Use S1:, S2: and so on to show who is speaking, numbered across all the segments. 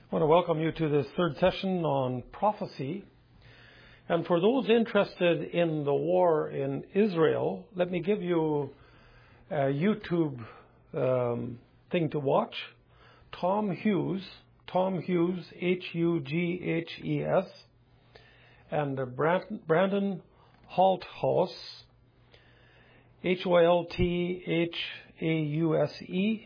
S1: I want to welcome you to this third session on prophecy. And for those interested in the war in Israel, let me give you a YouTube thing to watch. Tom Hughes, Hughes, and Brandon Holthaus, Holthause.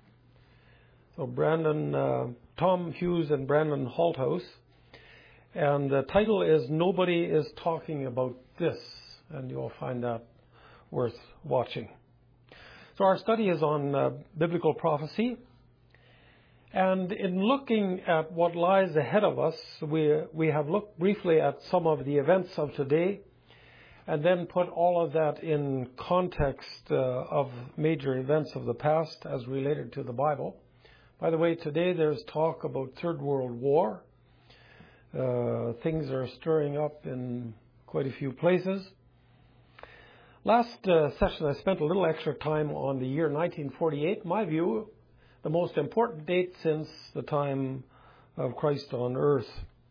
S1: So Tom Hughes and Brandon Holthaus. And the title is Nobody is Talking About This, and you'll find that worth watching. So our study is on biblical prophecy. And in looking at what lies ahead of us, we have looked briefly at some of the events of today and then put all of that in context of major events of the past as related to the Bible. By the way, today there's talk about Third World War. Things are stirring up in quite a few places. Last session, I spent a little extra time on the year 1948. My view, the most important date since the time of Christ on earth.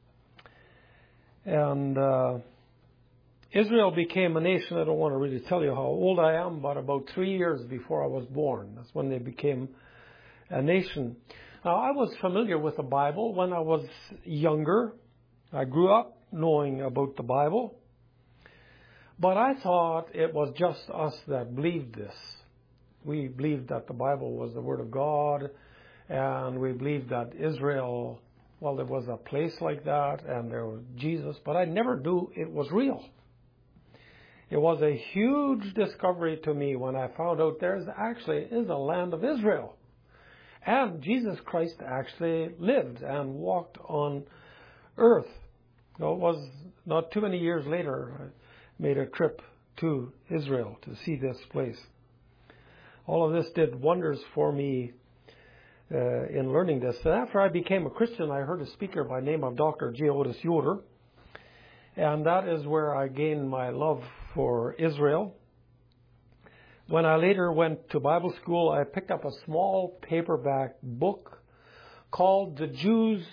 S1: And Israel became a nation. I don't want to really tell you how old I am, but about 3 years before I was born. That's when they became a nation. Now, I was familiar with the Bible when I was younger. I grew up knowing about the Bible. But I thought it was just us that believed this. We believed that the Bible was the Word of God, and we believed that Israel, well, there was a place like that, and there was Jesus, but I never knew it was real. It was a huge discovery to me when I found out there actually is a land of Israel. And Jesus Christ actually lived and walked on earth. So it was not too many years later, I made a trip to Israel to see this place. All of this did wonders for me in learning this. And after I became a Christian, I heard a speaker by the name of Dr. J. Otis Yoder. And that is where I gained my love for Israel. When I later went to Bible school, I picked up a small paperback book called The Jews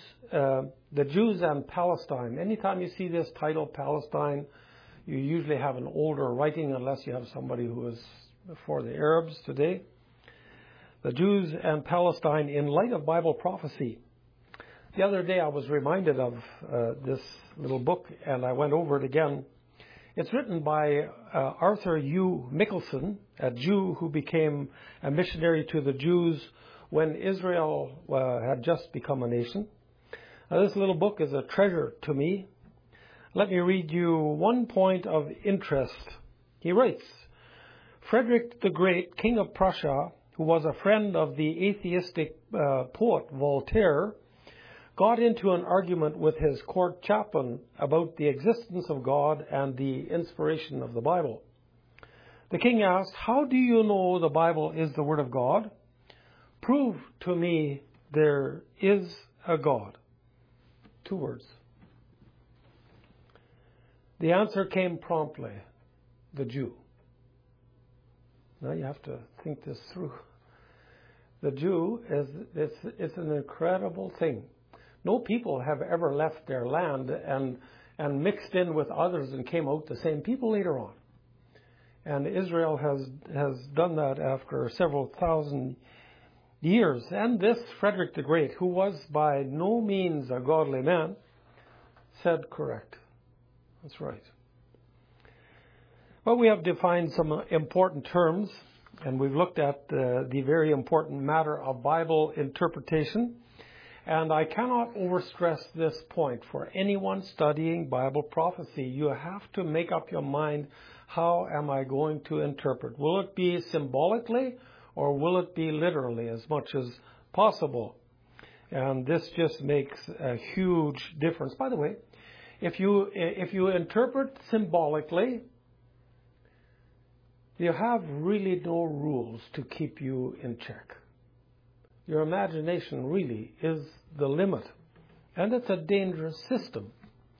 S1: and Palestine. Anytime you see this title, Palestine, you usually have an older writing unless you have somebody who is for the Arabs today. The Jews and Palestine in Light of Bible Prophecy. The other day I was reminded of this little book, and I went over it again. It's written by Arthur U. Mickelson, a Jew who became a missionary to the Jews when Israel had just become a nation. Now, this little book is a treasure to me. Let me read you one point of interest. He writes, Frederick the Great, King of Prussia, who was a friend of the atheistic poet Voltaire, got into an argument with his court chaplain about the existence of God and the inspiration of the Bible. The king asked, "How do you know the Bible is the Word of God? Prove to me there is a God." 2 words. The answer came promptly, the Jew. Now you have to think this through. The Jew it's an incredible thing. No people have ever left their land and mixed in with others and came out the same people later on. And Israel has done that after several thousand years. And this Frederick the Great, who was by no means a godly man, said correct. That's right. Well, we have defined some important terms, and we've looked at the very important matter of Bible interpretation. And I cannot overstress this point. For anyone studying Bible prophecy, you have to make up your mind, how am I going to interpret? Will it be symbolically or will it be literally as much as possible? And this just makes a huge difference. By the way, if you interpret symbolically, you have really no rules to keep you in check. Your imagination really is the limit. And it's a dangerous system.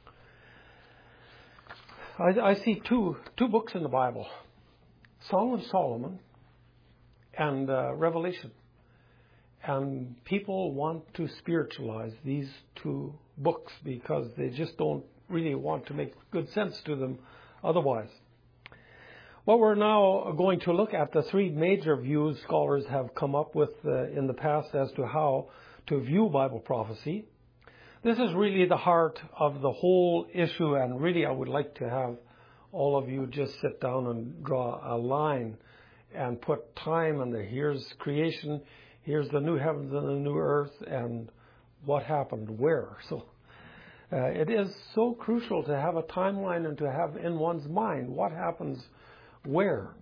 S1: I see two books in the Bible, Song of Solomon and Revelation. And people want to spiritualize these two books because they just don't really want to make good sense to them otherwise. Well, we're now going to look at the three major views scholars have come up with in the past as to how to view Bible prophecy. This is really the heart of the whole issue, and really I would like to have all of you just sit down and draw a line and put time in there. Here's creation, here's the new heavens and the new earth, and what happened where. So it is so crucial to have a timeline and to have in one's mind what happens where.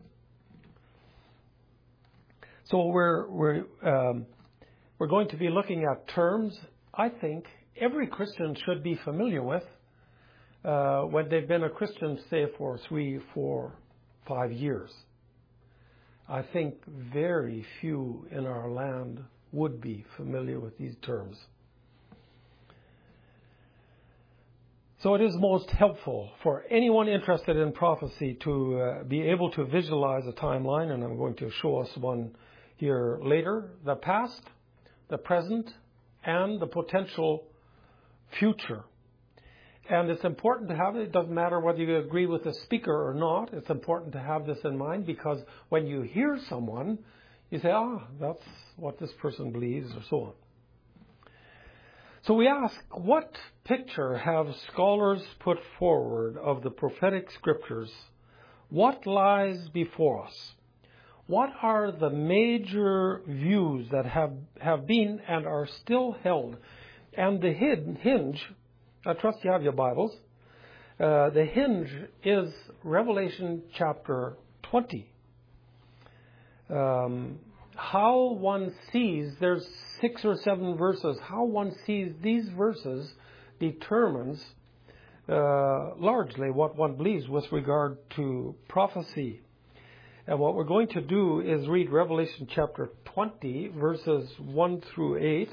S1: So we're going to be looking at terms I think every Christian should be familiar with when they've been a Christian, say, for 3, 4, 5 years. I think very few in our land would be familiar with these terms. So it is most helpful for anyone interested in prophecy to be able to visualize a timeline, and I'm going to show us one here later. The past, the present, and the potential future. And it's important to have it. It doesn't matter whether you agree with the speaker or not. It's important to have this in mind, because when you hear someone, you say, that's what this person believes, or so on. So we ask, what picture have scholars put forward of the prophetic scriptures? What lies before us? What are the major views that have been and are still held? And the hinge, I trust you have your Bibles, the hinge is Revelation chapter 20. How one sees, there's 6 or 7 verses, how one sees these verses determines largely what one believes with regard to prophecy. And what we're going to do is read Revelation chapter 20, verses 1 through 8.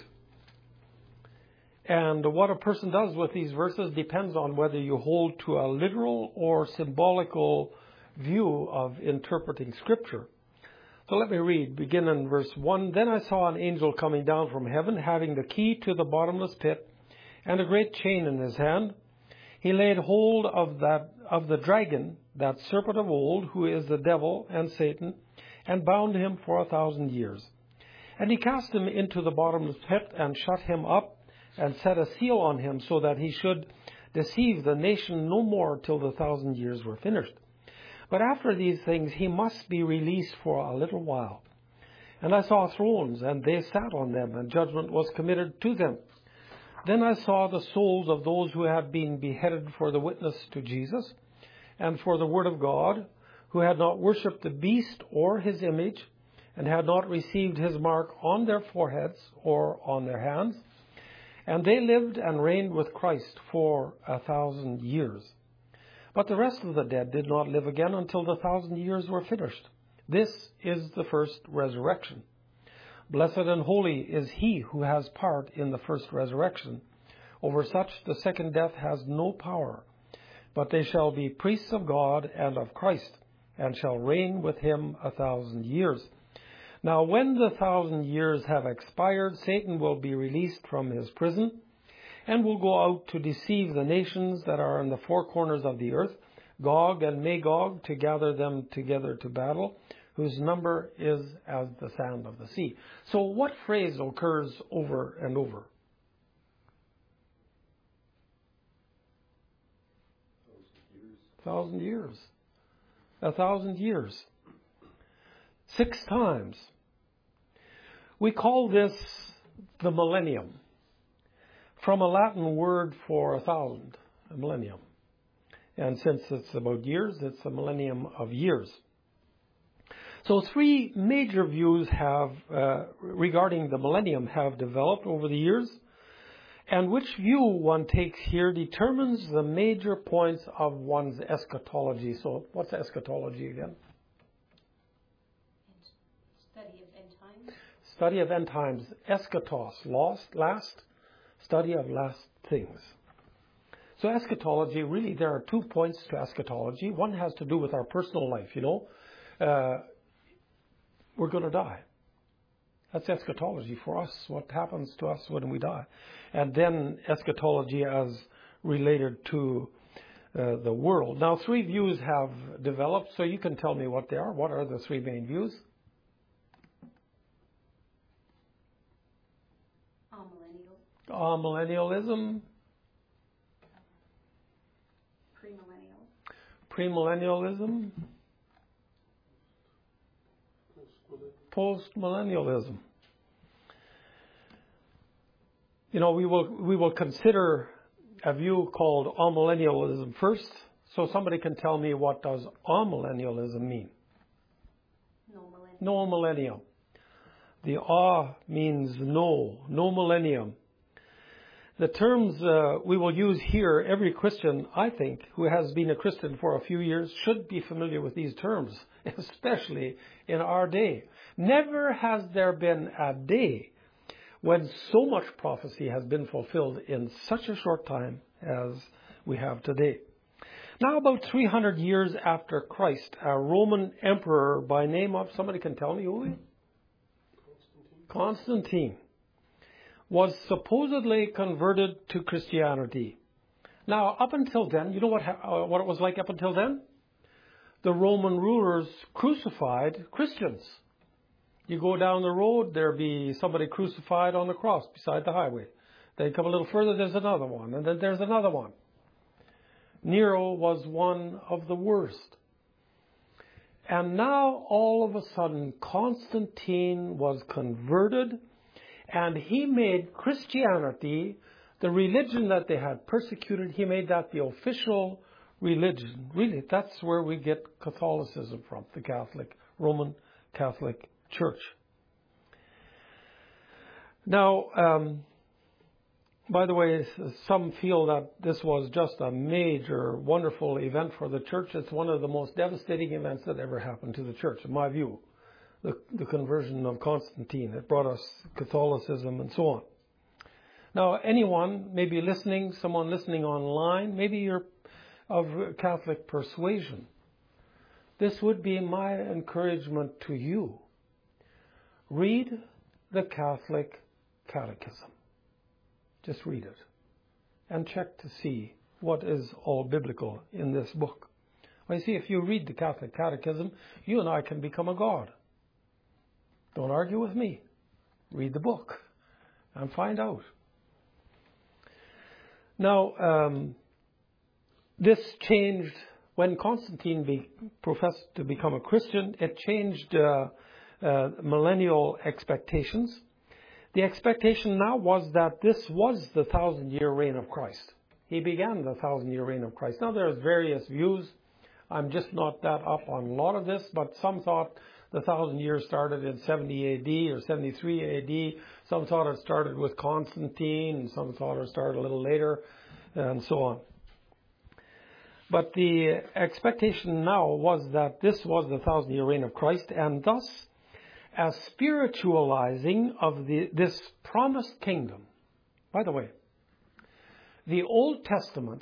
S1: And what a person does with these verses depends on whether you hold to a literal or symbolical view of interpreting Scripture. So let me read, begin in verse 1. Then I saw an angel coming down from heaven, having the key to the bottomless pit, and a great chain in his hand. He laid hold of the dragon, that serpent of old, who is the devil and Satan, and bound him for 1,000 years. And he cast him into the bottomless pit, and shut him up, and set a seal on him, so that he should deceive the nation no more till the 1,000 years were finished. But after these things he must be released for a little while. And I saw thrones, and they sat on them, and judgment was committed to them. Then I saw the souls of those who had been beheaded for the witness to Jesus, and for the word of God, who had not worshipped the beast or his image, and had not received his mark on their foreheads or on their hands. And they lived and reigned with Christ for 1,000 years. But the rest of the dead did not live again until the 1,000 years were finished. This is the first resurrection. Blessed and holy is he who has part in the first resurrection. Over such the second death has no power, but they shall be priests of God and of Christ, and shall reign with him 1,000 years. Now when the 1,000 years have expired, Satan will be released from his prison, and will go out to deceive the nations that are in the four corners of the earth, Gog and Magog, to gather them together to battle, whose number is as the sand of the sea. So what phrase occurs over and over? 1,000 years. 1,000 years. 6 times. We call this the millennium, from a Latin word for 1,000, a millennium. And since it's about years, it's a millennium of years. So 3 major views have regarding the millennium have developed over the years, and which view one takes here determines the major points of one's eschatology. So what's eschatology again?
S2: Study of end times.
S1: Study of end times. Eschatos, last, study of last things. So eschatology, really there are 2 points to eschatology. One has to do with our personal life, We're going to die. That's eschatology for us, what happens to us when we die. And then eschatology as related to the world. Now, three views have developed, so you can tell me what they are. What are the three main views? Amillennialism. Premillennialism. Postmillennialism. You know, we will consider a view called amillennialism first. So somebody can tell me, what does amillennialism mean? No millennium. The means no millennium. The terms we will use here, every Christian, I think, who has been a Christian for a few years should be familiar with these terms, especially in our day. Never has there been a day when so much prophecy has been fulfilled in such a short time as we have today. Now, about 300 years after Christ, a Roman emperor by name of, somebody can tell me who? Constantine was supposedly converted to Christianity. Now, up until then, you know what it was like up until then? The Roman rulers crucified Christians. You go down the road, there'll be somebody crucified on the cross beside the highway. Then you come a little further, there's another one, and then there's another one. Nero was one of the worst. And now, all of a sudden, Constantine was converted, and he made Christianity, the religion that they had persecuted, he made that the official religion. Really, that's where we get Catholicism from, the Roman Catholic Church. Now, by the way, some feel that this was just a major, wonderful event for the church. It's one of the most devastating events that ever happened to the church, in my view. The conversion of Constantine. It brought us Catholicism and so on. Now, anyone maybe listening, someone listening online, maybe you're of Catholic persuasion. This would be my encouragement to you. Read the Catholic Catechism. Just read it and check to see what is all biblical in this book. Well, you see, if you read the Catholic Catechism, you and I can become a God. Don't argue with me. Read the book and find out. Now, this changed when Constantine professed to become a Christian. It changed millennial expectations. The expectation now was that this was the 1,000-year reign of Christ. He began the 1,000-year reign of Christ. Now, there's various views. I'm just not that up on a lot of this, but some thought the 1,000 years started in 70 A.D. or 73 A.D. Some thought it started with Constantine, and some thought it started a little later, and so on. But the expectation now was that this was the 1,000-year reign of Christ, and thus a spiritualizing of this promised kingdom. By the way, the Old Testament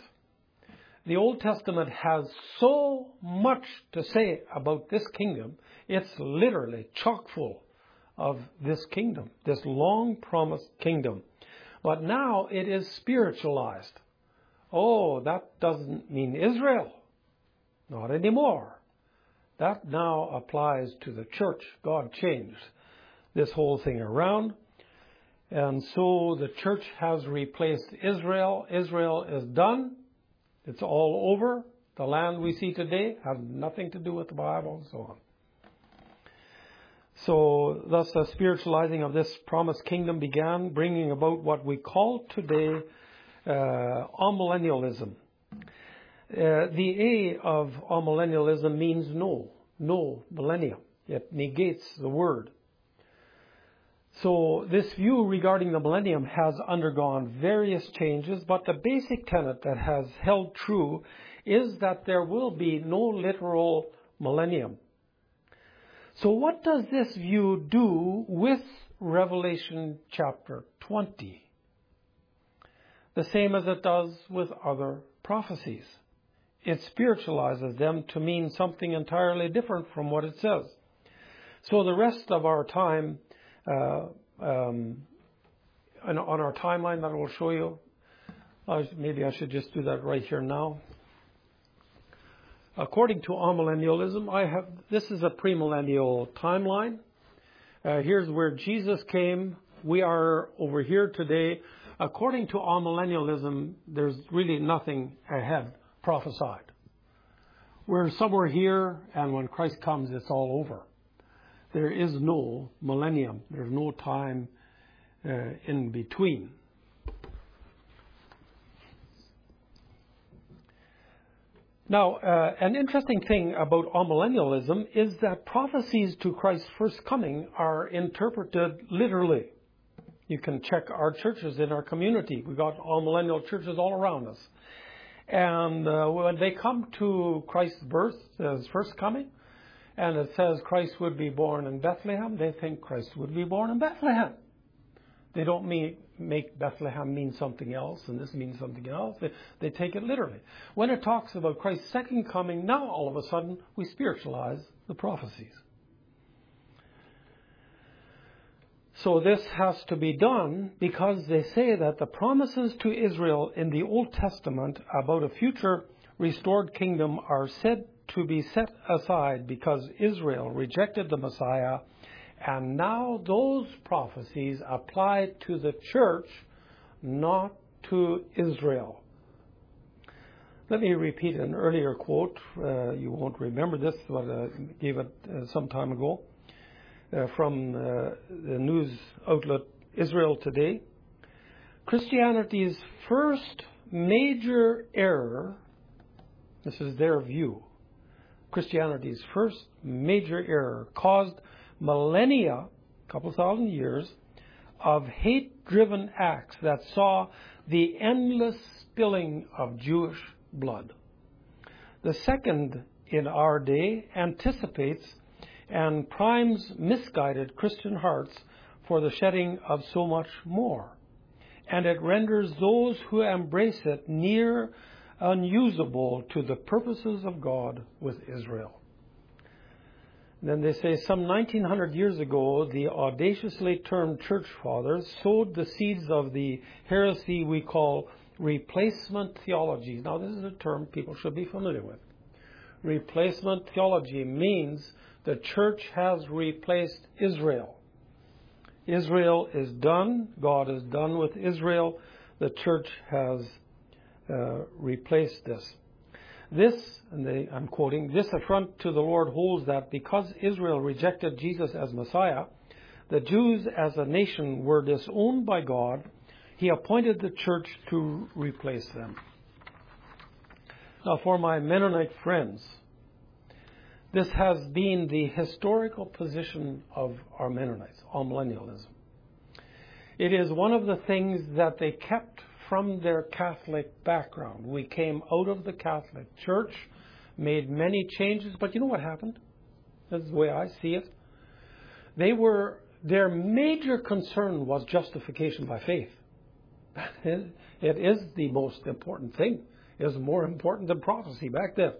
S1: has so much to say about this kingdom. It's literally chock full of this kingdom, this long promised kingdom. But now it is spiritualized. Oh, that doesn't mean Israel. Not anymore. That now applies to the church. God changed this whole thing around. And so the church has replaced Israel. Israel is done. It's all over. The land we see today has nothing to do with the Bible and so on. So thus a spiritualizing of this promised kingdom began, bringing about what we call today amillennialism. The A of amillennialism means no millennium. It negates the word. So this view regarding the millennium has undergone various changes, but the basic tenet that has held true is that there will be no literal millennium. So what does this view do with Revelation chapter 20? The same as it does with other prophecies. It spiritualizes them to mean something entirely different from what it says. So the rest of our time on our timeline that I will show you. Maybe I should just do that right here now. According to amillennialism, this is a premillennial timeline. Here's where Jesus came. We are over here today. According to amillennialism, there's really nothing ahead prophesied. We're somewhere here, and when Christ comes, it's all over. There is no millennium. There's no time in between. Now, an interesting thing about amillennialism is that prophecies to Christ's first coming are interpreted literally. You can check our churches in our community. We've got amillennial churches all around us. And when they come to Christ's birth, his first coming, and it says Christ would be born in Bethlehem, they think Christ would be born in Bethlehem. They don't make Bethlehem mean something else, and this means something else. They take it literally. When it talks about Christ's second coming, now all of a sudden we spiritualize the prophecies. So this has to be done because they say that the promises to Israel in the Old Testament about a future restored kingdom are said to be set aside because Israel rejected the Messiah, and now those prophecies apply to the church, not to Israel. Let me repeat an earlier quote. You won't remember this, but I gave it some time ago. From the news outlet Israel Today. Christianity's first major error, this is their view, Christianity's first major error caused millennia, a couple thousand years, of hate-driven acts that saw the endless spilling of Jewish blood. The second in our day anticipates and primes misguided Christian hearts for the shedding of so much more. And it renders those who embrace it near unusable to the purposes of God with Israel. And then they say some 1900 years ago, the audaciously termed church fathers sowed the seeds of the heresy we call replacement theology. Now, this is a term people should be familiar with. Replacement theology means the church has replaced Israel. Israel is done. God is done with Israel. The church has replaced this. This, and I'm quoting, this affront to the Lord holds that because Israel rejected Jesus as Messiah, the Jews as a nation were disowned by God. He appointed the church to replace them. Now, for my Mennonite friends, this has been the historical position of our Mennonites, amillennialism. It is one of the things that they kept from their Catholic background. We came out of the Catholic Church, made many changes, but you know what happened? That's the way I see it. Their major concern was justification by faith. It is the most important thing. It was more important than prophecy back then.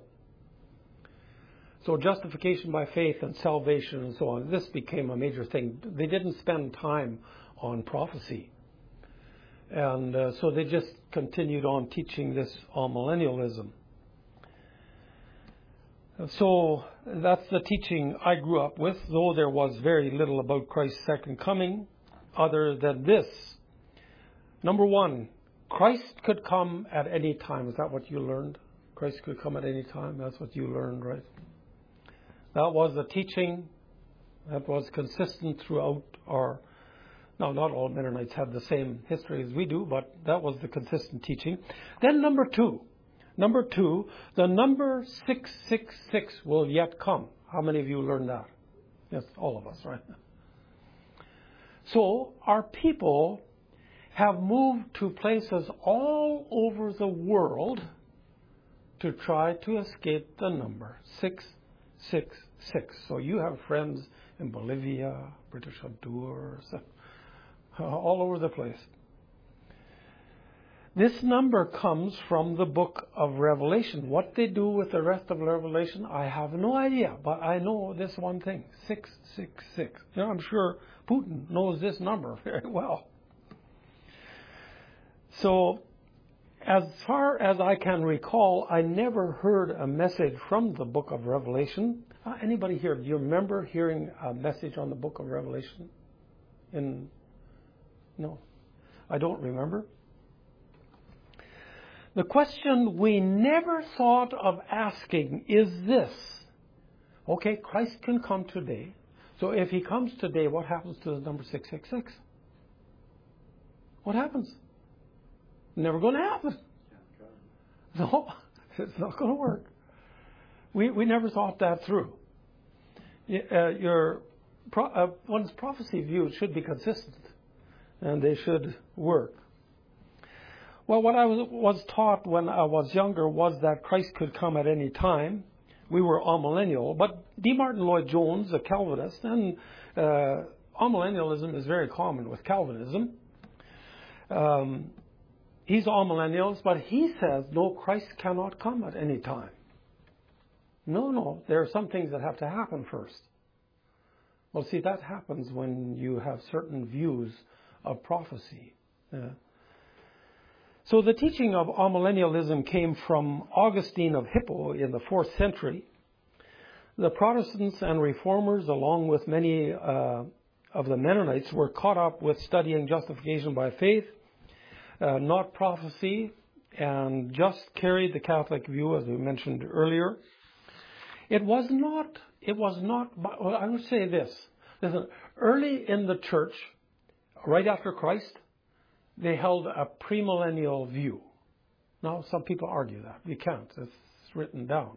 S1: So justification by faith and salvation and so on, this became a major thing. They didn't spend time on prophecy. And so they just continued on teaching this amillennialism. So that's the teaching I grew up with, though there was very little about Christ's second coming other than this. Number one, Christ could come at any time. Is that what you learned? Christ could come at any time. That's what you learned, right? That was the teaching that was consistent throughout our... Now, not all Mennonites have the same history as we do, but that was the consistent teaching. Then number two, the number 666 will yet come. How many of you learned that? Yes, all of us, right? So our people have moved to places all over the world to try to escape the number 666. So you have friends in Bolivia, British Honduras, all over the place. This number comes from the book of Revelation. What they do with the rest of Revelation, I have no idea. But I know this one thing, 666. I'm sure Putin knows this number very well. So, as far as I can recall, I never heard a message from the book of Revelation. Anybody here, do you remember hearing a message on the book of Revelation? No, I don't remember. The question we never thought of asking is this. Okay, Christ can come today. So if he comes today, what happens to the number 666? What happens? Never going to happen. No, it's not going to work. We never thought that through. One's prophecy views should be consistent, and they should work. Well, what I was taught when I was younger was that Christ could come at any time. We were amillennial, but D. Martin Lloyd-Jones, a Calvinist, and amillennialism is very common with Calvinism. He's amillennialist, but he says, no, Christ cannot come at any time. No, there are some things that have to happen first. Well, see, that happens when you have certain views of prophecy. So the teaching of amillennialism came from Augustine of Hippo in the 4th century. The Protestants and Reformers, along with many of the Mennonites, were caught up with studying justification by faith, not prophecy, and just carried the Catholic view, as we mentioned earlier. I would say this. Listen, early in the church, right after Christ, they held a premillennial view. Now, some people argue that. You can't. It's written down.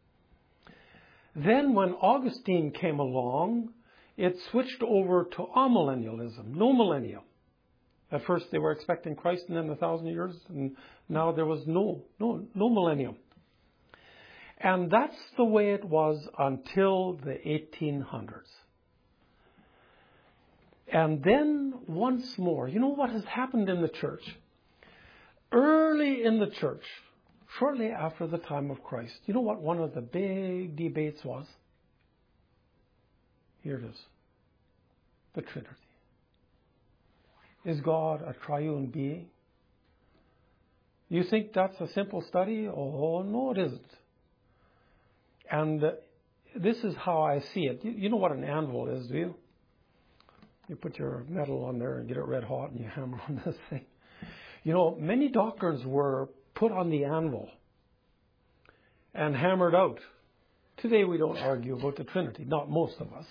S1: Then when Augustine came along, it switched over to amillennialism, no millennium. At first they were expecting Christ and then 1,000 years, and now there was no millennium. And that's the way it was until the 1800s. And then once more, you know what has happened in the church? Early in the church, shortly after the time of Christ, you know what one of the big debates was? Here it is. The Trinity. Is God a triune being? You think that's a simple study? Oh, no, it isn't. And this is how I see it. You know what an anvil is, do you? You put your metal on there and get it red hot and you hammer on this thing. You know, many doctrines were put on the anvil and hammered out. Today we don't argue about the Trinity, not most of us.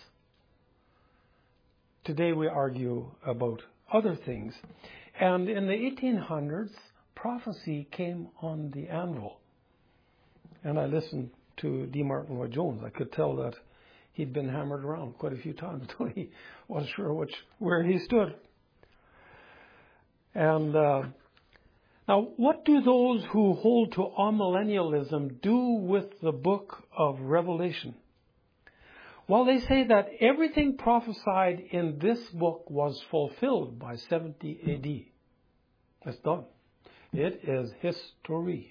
S1: Today we argue about other things. And in the 1800s, prophecy came on the anvil. And I listened to D. Martin Lloyd-Jones. I could tell that he'd been hammered around quite a few times until he wasn't sure where he stood. And now, what do those who hold to amillennialism do with the book of Revelation? Well, they say that everything prophesied in this book was fulfilled by 70 A.D. It's done. It is history.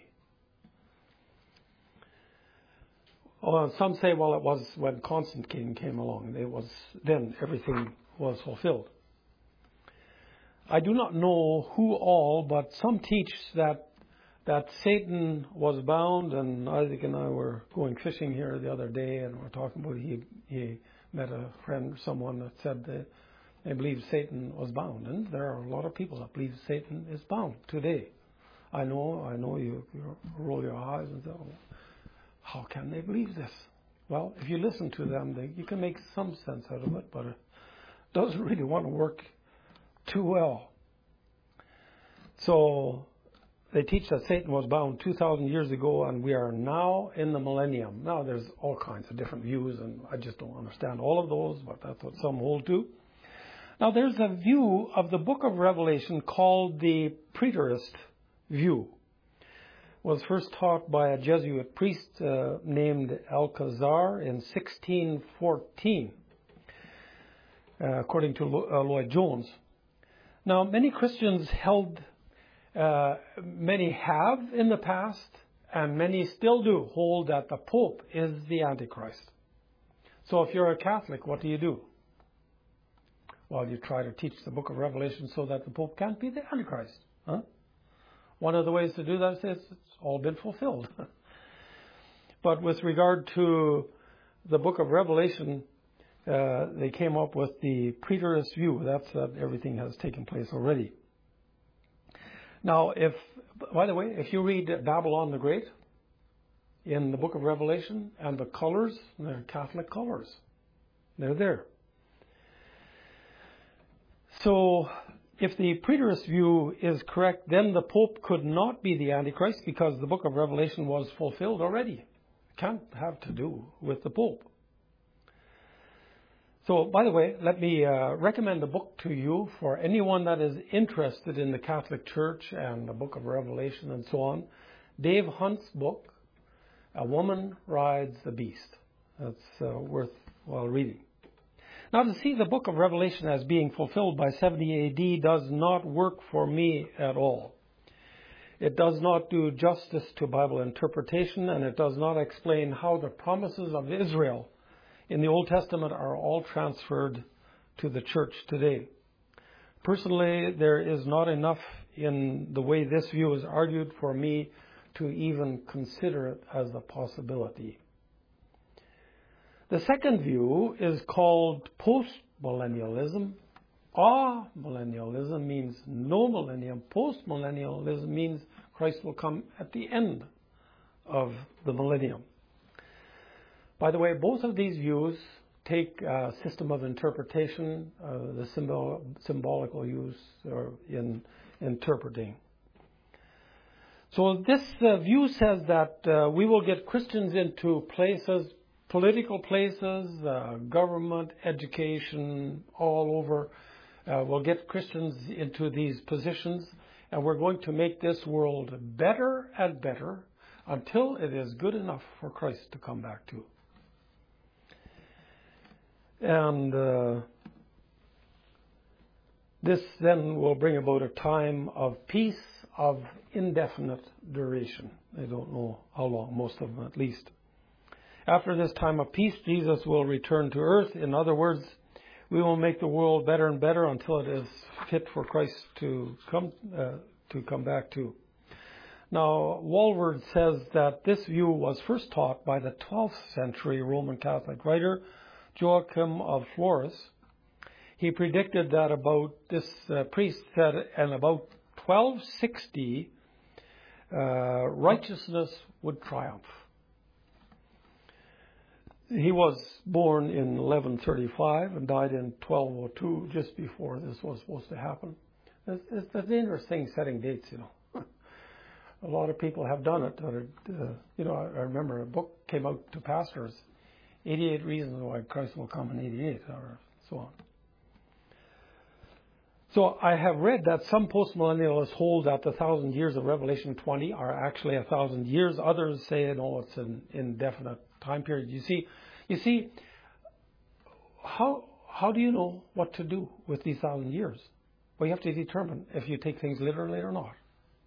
S1: Well, some say, well, it was when Constantine came along. Then everything was fulfilled. I do not know who all, but some teach that Satan was bound, and Isaac and I were going fishing here the other day, and we're talking about he met a friend, someone that said that they believe Satan was bound, and there are a lot of people that believe Satan is bound today. I know you roll your eyes and say, oh, how can they believe this? Well, if you listen to them, you can make some sense out of it, but it doesn't really want to work too well. So they teach that Satan was bound 2,000 years ago, and we are now in the millennium. Now, there's all kinds of different views, and I just don't understand all of those, but that's what some hold to. Now, there's a view of the book of Revelation called the preterist view. It was first taught by a Jesuit priest named Alcazar in 1614, according to Lloyd-Jones. Now, many Christians held Many have in the past, and many still do hold that the Pope is the Antichrist. So if you're a Catholic, what do? Well, you try to teach the book of Revelation so that the Pope can't be the Antichrist. Huh? One of the ways to do that is it's all been fulfilled. But with regard to the book of Revelation, they came up with the preterist view. That's that everything has taken place already. Now, by the way, if you read Babylon the Great in the book of Revelation, and the colors, they're Catholic colors. They're there. So, if the preterist view is correct, then the Pope could not be the Antichrist because the book of Revelation was fulfilled already. It can't have to do with the Pope. So, by the way, let me recommend a book to you for anyone that is interested in the Catholic Church and the book of Revelation and so on. Dave Hunt's book, A Woman Rides the Beast. That's worthwhile reading. Now, to see the book of Revelation as being fulfilled by 70 AD does not work for me at all. It does not do justice to Bible interpretation, and it does not explain how the promises of Israel in the Old Testament are all transferred to the church today. Personally, there is not enough in the way this view is argued for me to even consider it as a possibility. The second view is called postmillennialism. Amillennialism means no millennium. Postmillennialism means Christ will come at the end of the millennium. By the way, both of these views take a system of interpretation, the symbolical use in interpreting. So this view says that we will get Christians into places, political places, government, education, all over. We'll get Christians into these positions, and we're going to make this world better and better until it is good enough for Christ to come back to. And this then will bring about a time of peace of indefinite duration. I don't know how long, most of them at least. After this time of peace, Jesus will return to earth. In other words, we will make the world better and better until it is fit for Christ to come back to. Now, Walvoord says that this view was first taught by the 12th century Roman Catholic writer Joachim of Flores. He predicted that this priest said in about 1260, righteousness would triumph. He was born in 1135 and died in 1202, just before this was supposed to happen. It's a dangerous thing setting dates, you know. A lot of people have done it. I remember a book came out to pastors, 88 Reasons Why Christ Will Come in 88, or so on. So I have read that some postmillennialists hold that the 1,000 years of Revelation 20 are actually 1,000 years. Others say, no, it's an indefinite time period. You see, how do you know what to do with these 1,000 years? Well, you have to determine if you take things literally or not.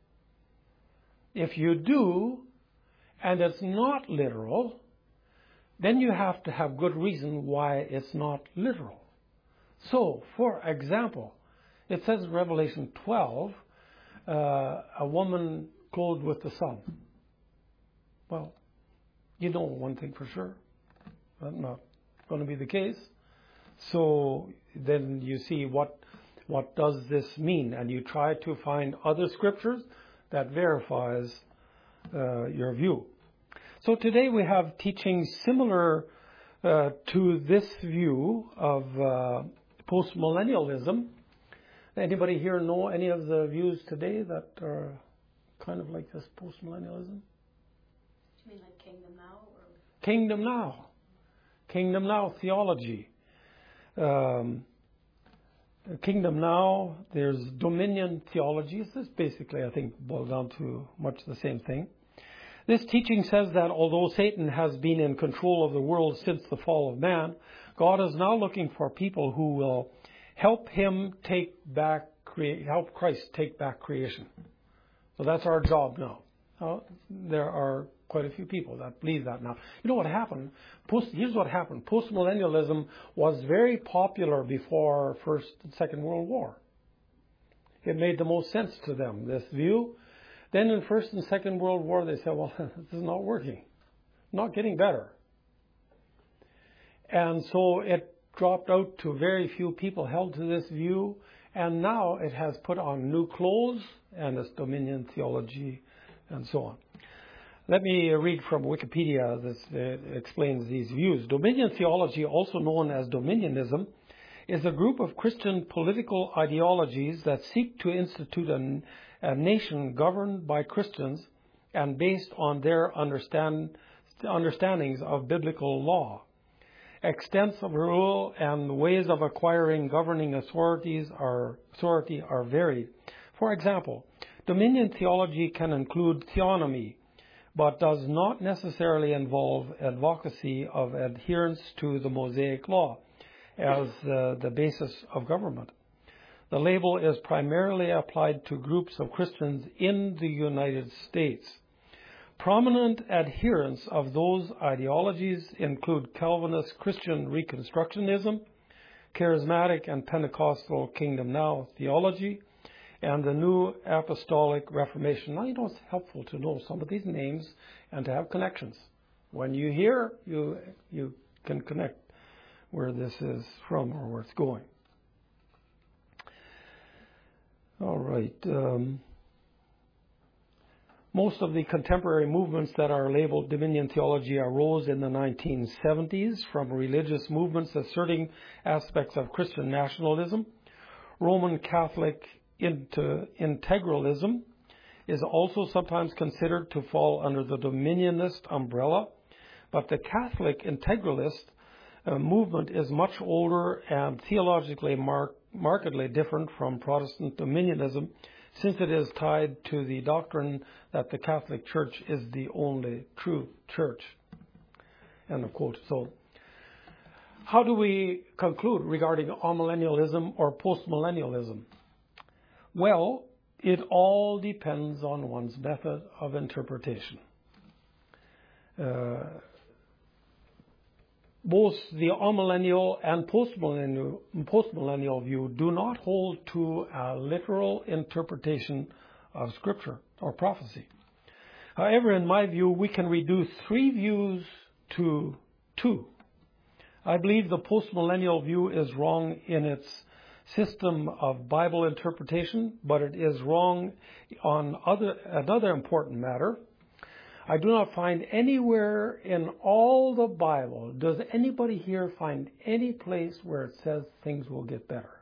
S1: If you do, and it's not literal, then you have to have good reason why it's not literal. So, for example, it says in Revelation 12, a woman clothed with the sun. Well, you know one thing for sure. That's not going to be the case. So then you see what does this mean? And you try to find other scriptures that verifies your view. So today we have teaching similar to this view of postmillennialism. Anybody here know any of the views today that are kind of like this postmillennialism?
S2: You mean like Kingdom Now? Or?
S1: Kingdom Now. Kingdom Now theology. Kingdom Now, there's dominion theology. This basically, I think, boils down to much the same thing. This teaching says that although Satan has been in control of the world since the fall of man, God is now looking for people who will help him help Christ take back creation. So that's our job now. There are quite a few people that believe that now. You know what happened? Here's what happened. Postmillennialism was very popular before First and Second World War. It made the most sense to them, this view. Then in First and Second World War, they said, well, this is not working. Not getting better. And so it dropped out to very few people held to this view. And now it has put on new clothes and it's dominion theology and so on. Let me read from Wikipedia that explains these views. Dominion theology, also known as dominionism, is a group of Christian political ideologies that seek to institute a nation governed by Christians and based on their understandings of biblical law. Extents of rule and ways of acquiring governing authority are varied. For example, dominion theology can include theonomy, but does not necessarily involve advocacy of adherence to the Mosaic Law as the basis of government. The label is primarily applied to groups of Christians in the United States. Prominent adherents of those ideologies include Calvinist Christian Reconstructionism, Charismatic and Pentecostal Kingdom Now theology, and the New Apostolic Reformation. Now, you know, it's helpful to know some of these names and to have connections. When you hear, you can connect where this is from or where it's going. All right. Most of the contemporary movements that are labeled dominion theology arose in the 1970s from religious movements asserting aspects of Christian nationalism. Roman Catholic integralism is also sometimes considered to fall under the dominionist umbrella, but the Catholic integralist movement is much older and theologically markedly different from Protestant dominionism, since it is tied to the doctrine that the Catholic Church is the only true church. End of quote. So, how do we conclude regarding amillennialism or postmillennialism? Well, it all depends on one's method of interpretation. Both the amillennial and postmillennial view do not hold to a literal interpretation of Scripture or prophecy. However, in my view, we can reduce three views to two. I believe the postmillennial view is wrong in its system of Bible interpretation, but it is wrong on another important matter. I do not find anywhere in all the Bible, does anybody here find any place where it says things will get better?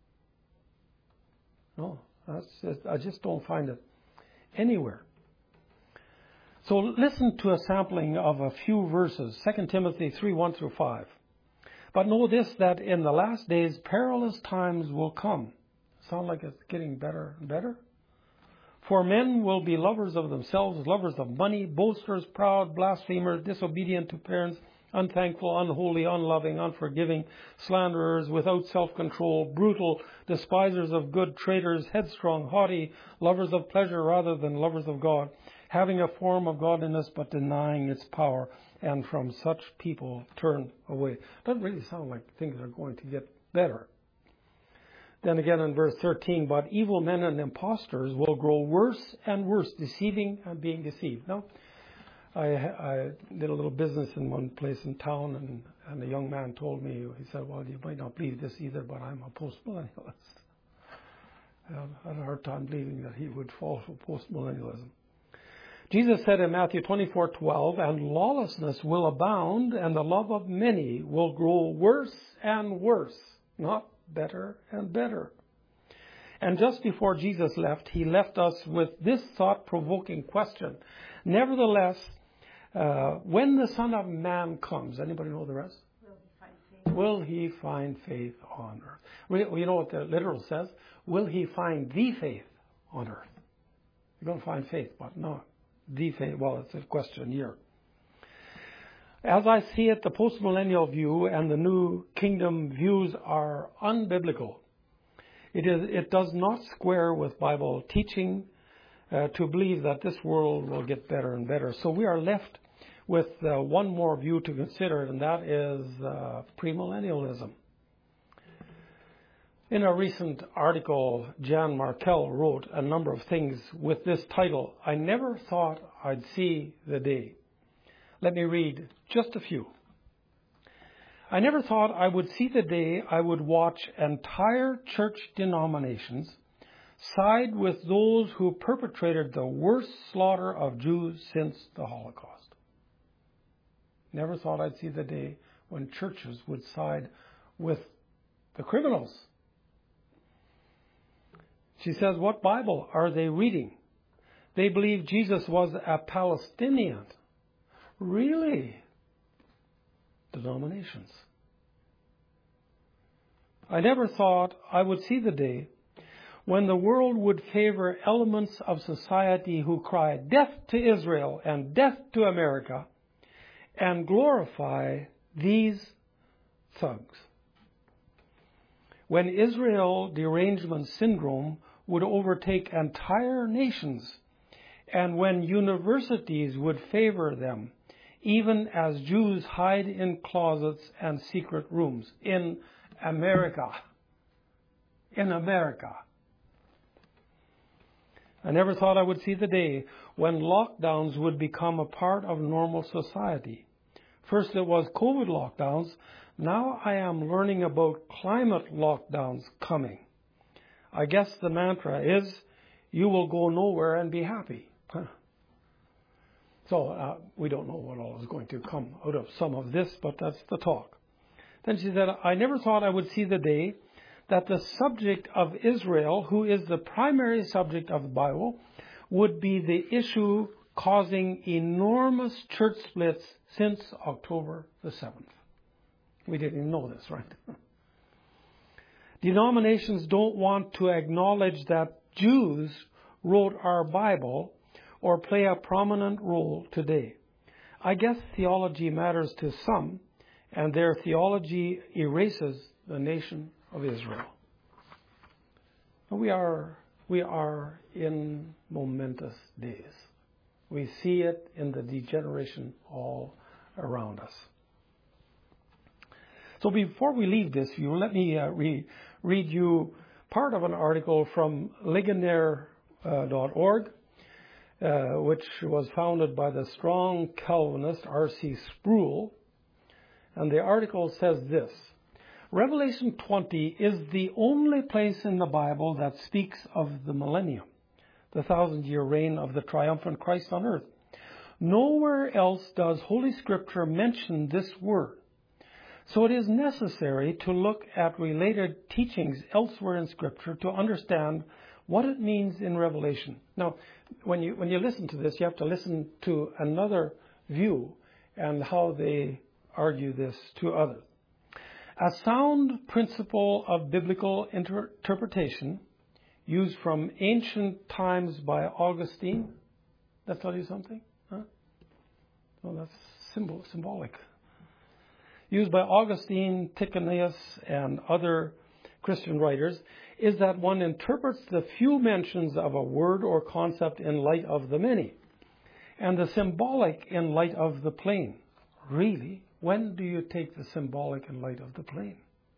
S1: No, I just don't find it anywhere. So listen to a sampling of a few verses, 2 Timothy 3:1 through 5. But know this, that in the last days perilous times will come. Sound like it's getting better and better? For men will be lovers of themselves, lovers of money, boasters, proud, blasphemers, disobedient to parents, unthankful, unholy, unloving, unforgiving, slanderers, without self-control, brutal, despisers of good, traitors, headstrong, haughty, lovers of pleasure rather than lovers of God, having a form of godliness but denying its power, and from such people turn away. Doesn't really sound like things are going to get better. Then again in verse 13, but evil men and impostors will grow worse and worse, deceiving and being deceived. Now, I did a little business in one place in town, and a young man told me, he said, well, you might not believe this either, but I'm a postmillennialist. I had a hard time believing that he would fall for postmillennialism. Jesus said in Matthew 24:12, and lawlessness will abound, and the love of many will grow worse and worse, not better and better. And just before Jesus left, he left us with this thought-provoking question. Nevertheless, when the Son of Man comes, anybody know the rest? Will he find faith on earth? You know what the literal says? Will he find the faith on earth? You're going to find faith, but not the faith. Well, it's a question here. As I see it, the postmillennial view and the New Kingdom views are unbiblical. It does not square with Bible teaching. to believe that this world will get better and better. So we are left with one more view to consider, and that is premillennialism. In a recent article, Jan Markell wrote a number of things with this title, "I Never Thought I'd See the Day." Let me read just a few. "I never thought I would see the day I would watch entire church denominations side with those who perpetrated the worst slaughter of Jews since the Holocaust. Never thought I'd see the day when churches would side with the criminals." She says, "What Bible are they reading? They believe Jesus was a Palestinian." Really? Denominations. "I never thought I would see the day when the world would favor elements of society who cry death to Israel and death to America and glorify these thugs. When Israel derangement syndrome would overtake entire nations and when universities would favor them, even as Jews hide in closets and secret rooms in America. In America. I never thought I would see the day when lockdowns would become a part of normal society. First it was COVID lockdowns. Now I am learning about climate lockdowns coming. I guess the mantra is, you will go nowhere and be happy." So we don't know what all is going to come out of some of this, but that's the talk. Then she said, "I never thought I would see the day that the subject of Israel, who is the primary subject of the Bible, would be the issue causing enormous church splits since October the 7th. We didn't even know this, right? Denominations don't want to acknowledge that Jews wrote our Bible or play a prominent role today. I guess theology matters to some, and their theology erases the nation of Israel." We are in momentous days. We see it in the degeneration all around us. So before we leave this view, let me read you part of an article from Ligonier.org, which was founded by the strong Calvinist R.C. Sproul. And the article says this: "Revelation 20 is the only place in the Bible that speaks of the millennium, the 1,000-year reign of the triumphant Christ on earth. Nowhere else does Holy Scripture mention this word. So it is necessary to look at related teachings elsewhere in Scripture to understand what it means in Revelation." Now, when you listen to this, you have to listen to another view and how they argue this to others. "A sound principle of biblical interpretation used from ancient times by Augustine." That tell you something? Huh? Well, that's symbolic. "Used by Augustine, Tychonius, and other Christian writers, is that one interprets the few mentions of a word or concept in light of the many, and the symbolic in light of the plain." Really? When do you take the symbolic in light of the plain?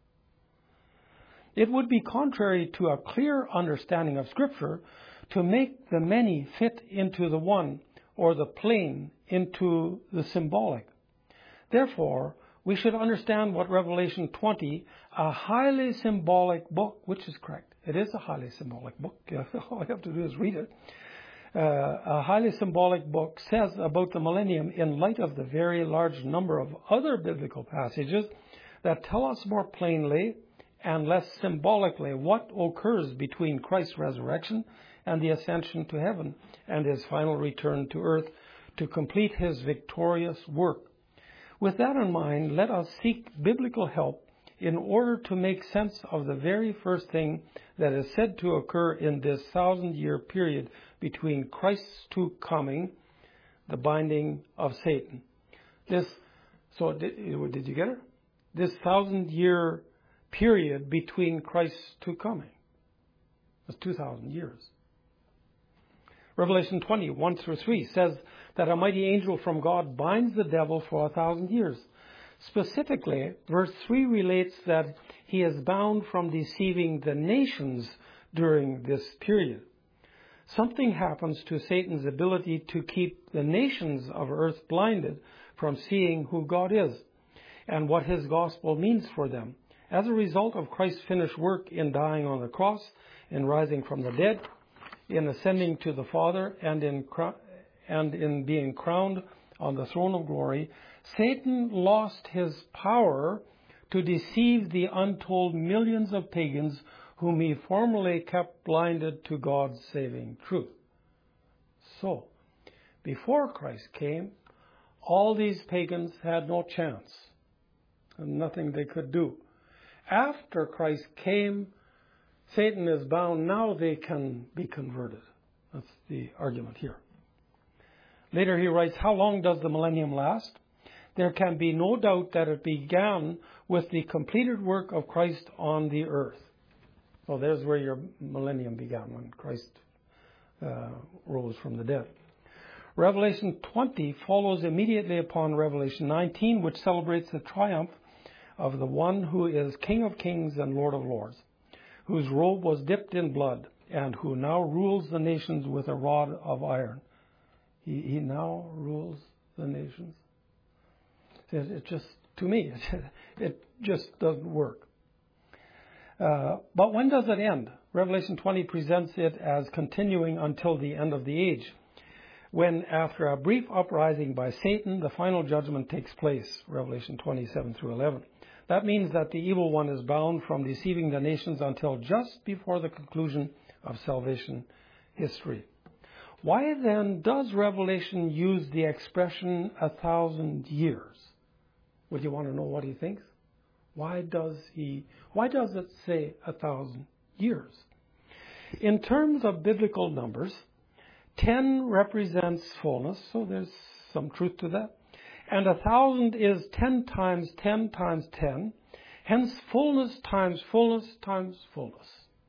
S1: "It would be contrary to a clear understanding of Scripture to make the many fit into the one or the plain into the symbolic. Therefore, we should understand what Revelation 20, a highly symbolic book," which is correct. It is a highly symbolic book. All I have to do is read it. "A highly symbolic book says about the millennium in light of the very large number of other biblical passages that tell us more plainly and less symbolically what occurs between Christ's resurrection and the ascension to heaven and his final return to earth to complete his victorious work. With that in mind, let us seek biblical help in order to make sense of the very first thing that is said to occur in this 1,000-year period between Christ's two coming, the binding of Satan." Did you get it? This 1,000-year period between Christ's two coming. That's 2,000 years. Revelation 20, 1 through 3 says that a mighty angel from God binds the devil for 1,000 years. Specifically, verse 3 relates that he is bound from deceiving the nations during this period. Something happens to Satan's ability to keep the nations of earth blinded from seeing who God is and what his gospel means for them. As a result of Christ's finished work in dying on the cross, in rising from the dead, in ascending to the Father, and in being crowned on the throne of glory, Satan lost his power to deceive the untold millions of pagans whom he formerly kept blinded to God's saving truth. So, before Christ came, all these pagans had no chance and nothing they could do. After Christ came, Satan is bound. Now they can be converted. That's the argument here. Later he writes, how long does the millennium last? There can be no doubt that it began with the completed work of Christ on the earth. Well, there's where your millennium began, when Christ rose from the dead. Revelation 20 follows immediately upon Revelation 19, which celebrates the triumph of the one who is King of Kings and Lord of Lords, whose robe was dipped in blood, and who now rules the nations with a rod of iron. He now rules the nations. It just, to me, it just doesn't work. But when does it end? Revelation 20 presents it as continuing until the end of the age, when after a brief uprising by Satan, the final judgment takes place, Revelation 27 through 11. That means that the evil one is bound from deceiving the nations until just before the conclusion of salvation history. Why then does Revelation use the expression 1,000 years? Would you want to know what he thinks? Why does it say 1,000 years? In terms of biblical numbers, 10 represents fullness, so there's some truth to that. And 1,000 is 10 times 10 times 10, hence fullness times fullness times fullness.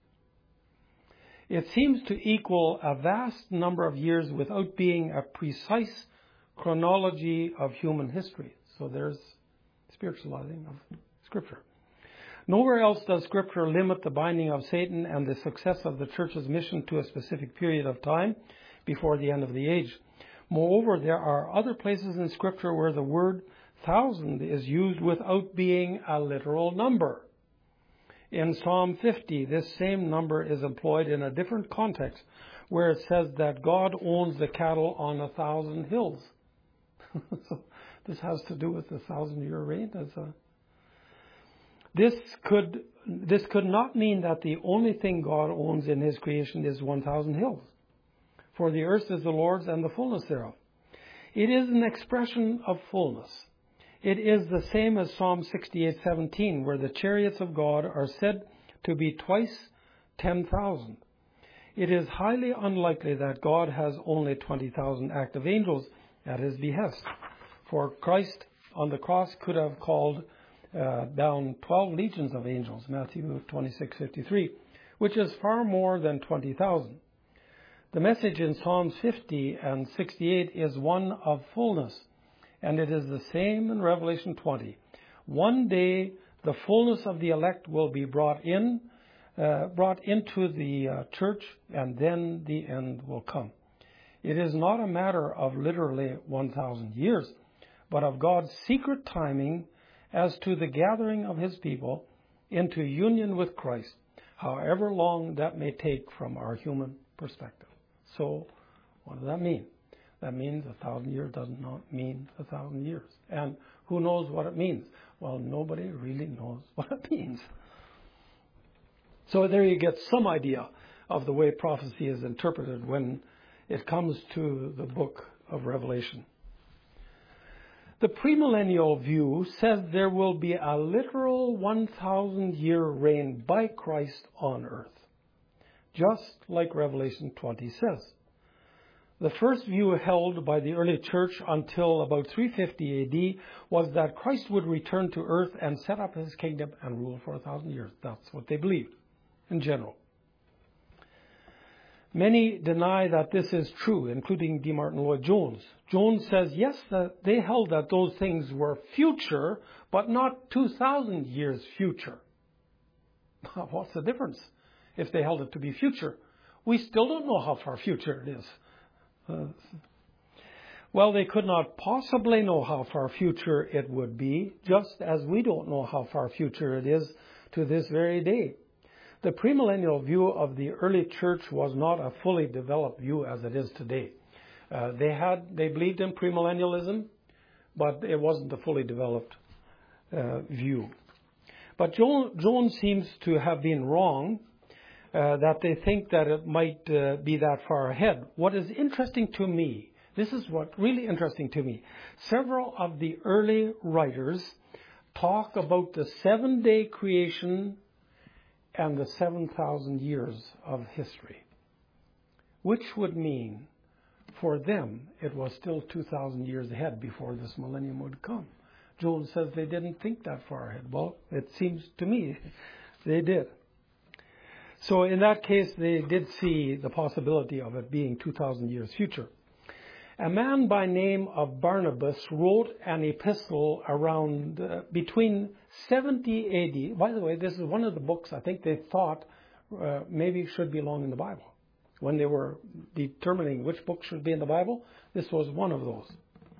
S1: It seems to equal a vast number of years without being a precise chronology of human history. So there's spiritualizing of Scripture. Nowhere else does Scripture limit the binding of Satan and the success of the church's mission to a specific period of time before the end of the age. Moreover, there are other places in Scripture where the word 1,000 is used without being a literal number. In Psalm 50, this same number is employed in a different context, where it says that God owns the cattle on 1,000 hills. So this has to do with the 1,000-year reign. This could not mean that the only thing God owns in His creation is 1,000 hills. For the earth is the Lord's and the fullness thereof. It is an expression of fullness. It is the same as Psalm 68:17, where the chariots of God are said to be twice 10,000. It is highly unlikely that God has only 20,000 active angels at His behest, for Christ on the cross could have called down 12 legions of angels, Matthew 26:53, which is far more than 20,000. The message in Psalms 50 and 68 is one of fullness, and it is the same in Revelation 20. One day, the fullness of the elect will be brought into the church, and then the end will come. It is not a matter of literally 1,000 years, but of God's secret timing as to the gathering of His people into union with Christ, however long that may take from our human perspective. So, what does that mean? That means 1,000 years does not mean 1,000 years. And who knows what it means? Well, nobody really knows what it means. So there you get some idea of the way prophecy is interpreted when it comes to the book of Revelation. The premillennial view says there will be a literal 1,000-year reign by Christ on earth, just like Revelation 20 says. The first view held by the early church until about 350 AD was that Christ would return to earth and set up His kingdom and rule for 1,000 years. That's what they believed in general. Many deny that this is true, including D. Martin Lloyd-Jones. Jones says, yes, that they held that those things were future, but not 2,000 years future. What's the difference if they held it to be future? We still don't know how far future it is. Well, they could not possibly know how far future it would be, just as we don't know how far future it is to this very day. The premillennial view of the early church was not a fully developed view as it is today. They believed in premillennialism, but it wasn't a fully developed view. But Jones seems to have been wrong, that they think that it might be that far ahead. What is interesting to me, this is what really interesting to me, several of the early writers talk about the 7-day creation and the 7,000 years of history, which would mean for them it was still 2,000 years ahead before this millennium would come. Jones says they didn't think that far ahead. Well, it seems to me they did. So in that case, they did see the possibility of it being 2,000 years future. A man by name of Barnabas wrote an epistle around between 70 AD. By the way, this is one of the books I think they thought maybe should belong in the Bible. When they were determining which book should be in the Bible, this was one of those.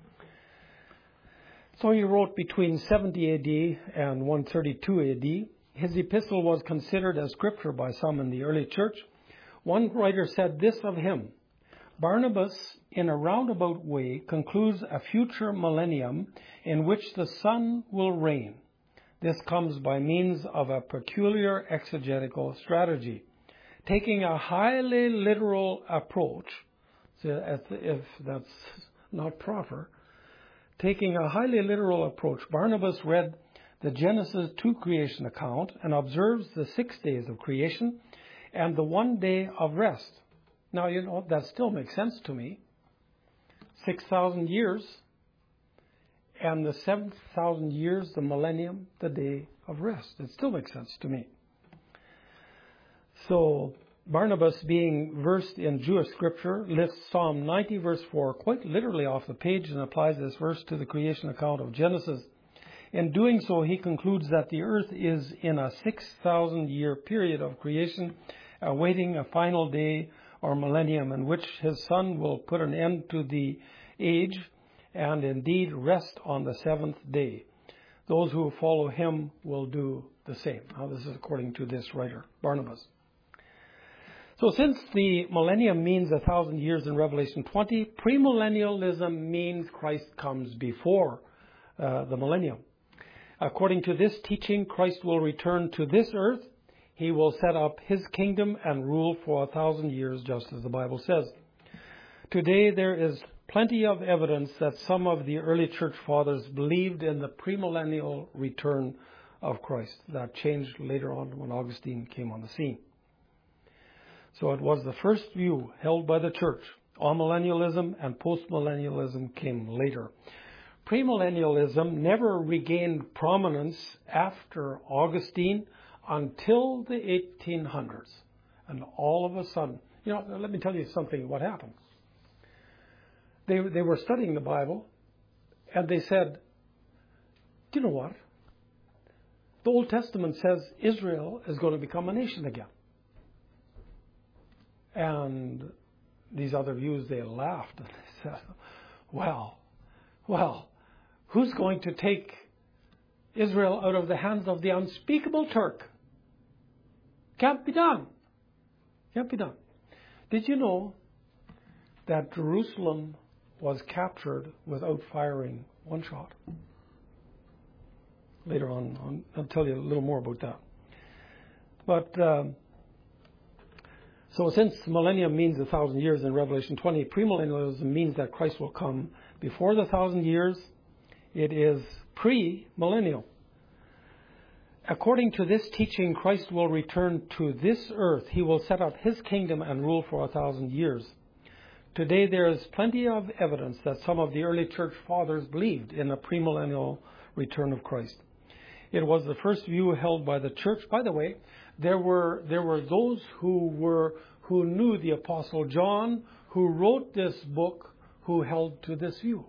S1: So he wrote between 70 AD and 132 AD. His epistle was considered as scripture by some in the early church. One writer said this of him: Barnabas, in a roundabout way, concludes a future millennium in which the Son will reign. This comes by means of a peculiar exegetical strategy, taking a highly literal approach, so if that's not proper, taking a highly literal approach. Barnabas read the Genesis 2 creation account and observes the 6 days of creation and the 1 day of rest. Now, that still makes sense to me. 6,000 years, and the 7,000 years, the millennium, the day of rest. It still makes sense to me. So, Barnabas, being versed in Jewish scripture, lifts Psalm 90 verse 4 quite literally off the page and applies this verse to the creation account of Genesis. In doing so, he concludes that the earth is in a 6,000 year period of creation, awaiting a final day or millennium in which his Son will put an end to the age and indeed rest on the seventh day. Those who follow him will do the same. Now, this is according to this writer, Barnabas. So since the millennium means 1,000 years in Revelation 20, premillennialism means Christ comes before the millennium. According to this teaching, Christ will return to this earth. He will set up his kingdom and rule for 1,000 years, just as the Bible says. Today, there is plenty of evidence that some of the early church fathers believed in the premillennial return of Christ. That changed later on when Augustine came on the scene. So it was the first view held by the church. Amillennialism and postmillennialism came later. Premillennialism never regained prominence after Augustine until the 1800s. And all of a sudden, let me tell you something, what happened. They were studying the Bible, and they said, do you know what? The Old Testament says Israel is going to become a nation again. And these other views, they laughed and they said, well, who's going to take Israel out of the hands of the unspeakable Turk? Can't be done. Can't be done. Did you know that Jerusalem was captured without firing one shot? Later on, I'll tell you a little more about that. But so since millennium means 1,000 years in Revelation 20, premillennialism means that Christ will come before the 1,000 years. It is pre-millennial. According to this teaching, Christ will return to this earth. He will set up his kingdom and rule for 1,000 years. Today, there is plenty of evidence that some of the early church fathers believed in a premillennial return of Christ. It was the first view held by the church. By the way, there were those who who knew the Apostle John, who wrote this book, who held to this view.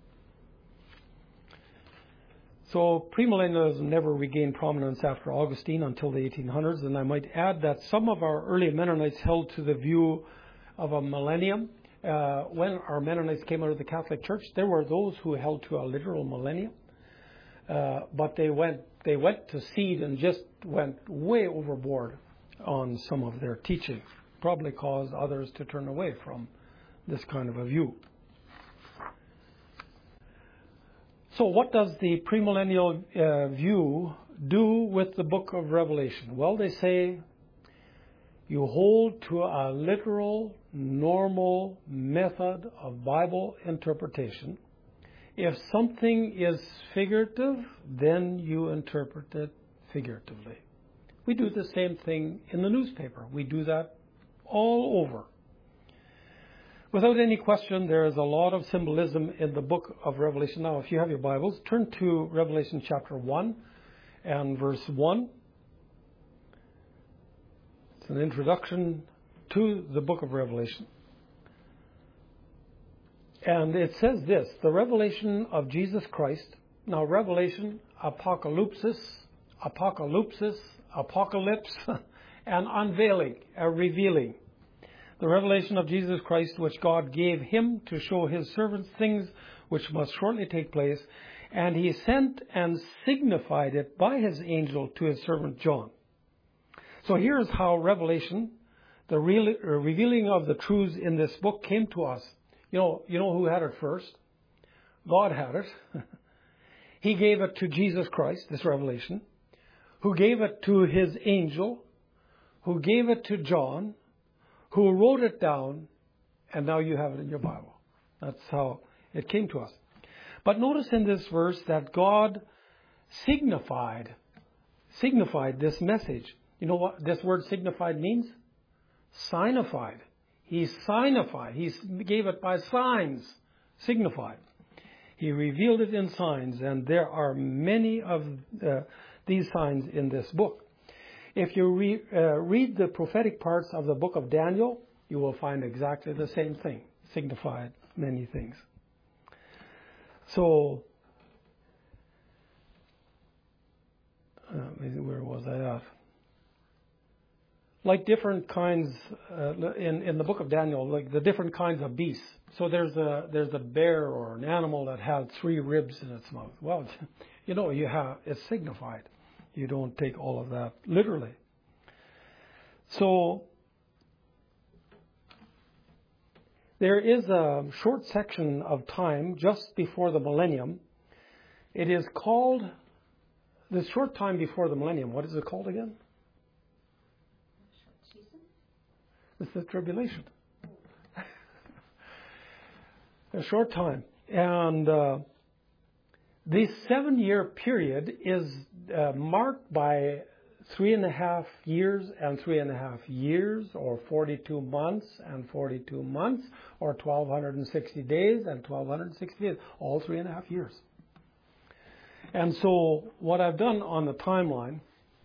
S1: So premillennialism never regained prominence after Augustine until the 1800s, and I might add that some of our early Mennonites held to the view of a millennium. When our Mennonites came out of the Catholic Church, there were those who held to a literal millennium, but they went to seed and just went way overboard on some of their teaching, probably caused others to turn away from this kind of a view. So what does the premillennial view do with the book of Revelation? Well, they say you hold to a literal, normal method of Bible interpretation. If something is figurative, then you interpret it figuratively. We do the same thing in the newspaper. We do that all over. Without any question, there is a lot of symbolism in the book of Revelation. Now, if you have your Bibles, turn to Revelation chapter 1 and verse 1. It's an introduction to the book of Revelation. And it says this, the revelation of Jesus Christ. Now, revelation, apocalypsis, apocalypse, and unveiling, a revealing. The revelation of Jesus Christ, which God gave him to show his servants things which must shortly take place. And he sent and signified it by his angel to his servant John. So here's how revelation, the revealing of the truths in this book, came to us. You know who had it first? God had it. He gave it to Jesus Christ, this revelation, who gave it to his angel, who gave it to John, who wrote it down, and now you have it in your Bible. That's how it came to us. But notice in this verse that God signified this message. You know what this word signified means? Signified. He signified. He gave it by signs. Signified. He revealed it in signs, and there are many of these signs in this book. If you read the prophetic parts of the book of Daniel, you will find exactly the same thing. Signified many things. So, where was I at? Like different kinds, in the book of Daniel, like the different kinds of beasts. So there's a bear or an animal that has 3 ribs in its mouth. Well, it's signified. You don't take all of that literally. So there is a short section of time just before the millennium. It is called, the short time before the millennium, what is it called again? It's the tribulation. A short time. And the 7-year period is marked by 3.5 years and 3.5 years, or 42 months and 42 months, or 1,260 days and 1,260 days, all 3.5 years. And so what I've done on the timeline,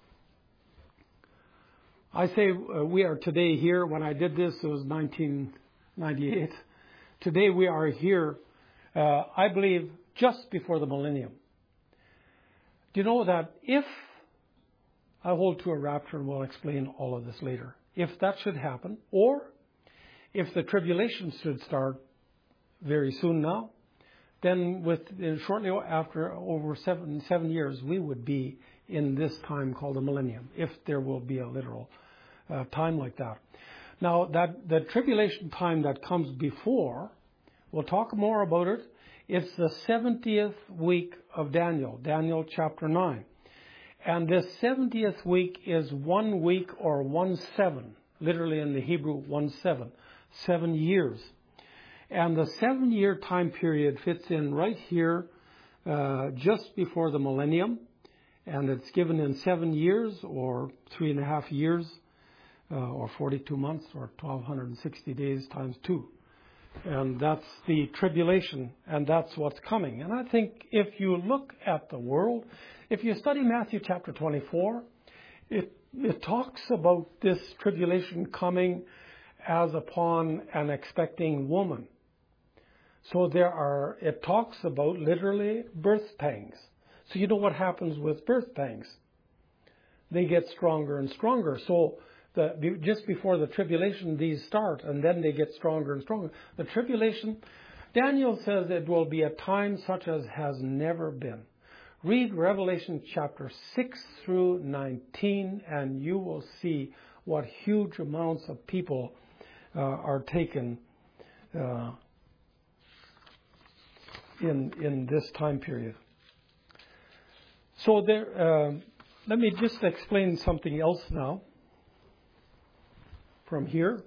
S1: I say we are today here. When I did this, it was 1998. Today we are here, I believe, just before the millennium. Do you know that if I hold to a rapture, and we'll explain all of this later, if that should happen, or if the tribulation should start very soon now, then shortly after, over seven years, we would be in this time called the millennium, if there will be a literal time like that. Now, that the tribulation time that comes before, we'll talk more about it. It's the 70th week of Daniel, Daniel chapter 9. And this 70th week is 1 week or 1/7, literally in the Hebrew 1/7, 7 years. And the 7-year time period fits in right here, just before the millennium. And it's given in 7 years, or 3.5 years, or 42 months, or 1,260 days times 2. And that's the tribulation, and that's what's coming. And I think if you look at the world, if you study Matthew chapter 24, it talks about this tribulation coming as upon an expecting woman. So it talks about literally birth pangs. So you know what happens with birth pangs? They get stronger and stronger. So just before the tribulation, these start, and then they get stronger and stronger. The tribulation, Daniel says it will be a time such as has never been. Read Revelation chapter 6 through 19, and you will see what huge amounts of people are taken in this time period. So let me just explain something else now from here.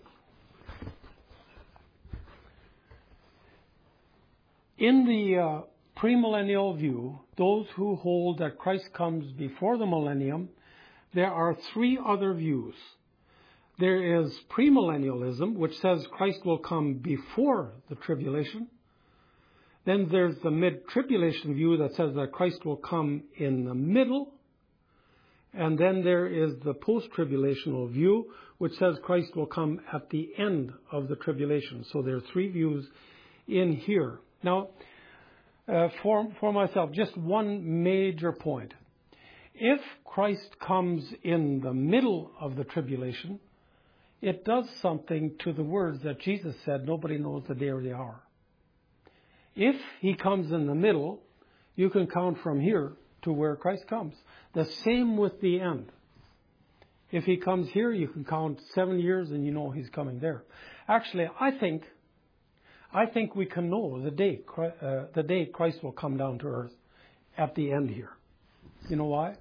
S1: In the premillennial view, those who hold that Christ comes before the millennium, there are three other views. There is premillennialism, which says Christ will come before the tribulation. Then there's the mid-tribulation view that says that Christ will come in the middle. And then there is the post-tribulational view, which says Christ will come at the end of the tribulation. So there are three views in here. Now, for myself, just one major point. If Christ comes in the middle of the tribulation, it does something to the words that Jesus said, nobody knows the day or the hour. If he comes in the middle, you can count from here to where Christ comes. The same with the end. If he comes here, you can count 7 years and you know he's coming there. Actually, I think we can know the day Christ will come down to earth at the end here. You know why?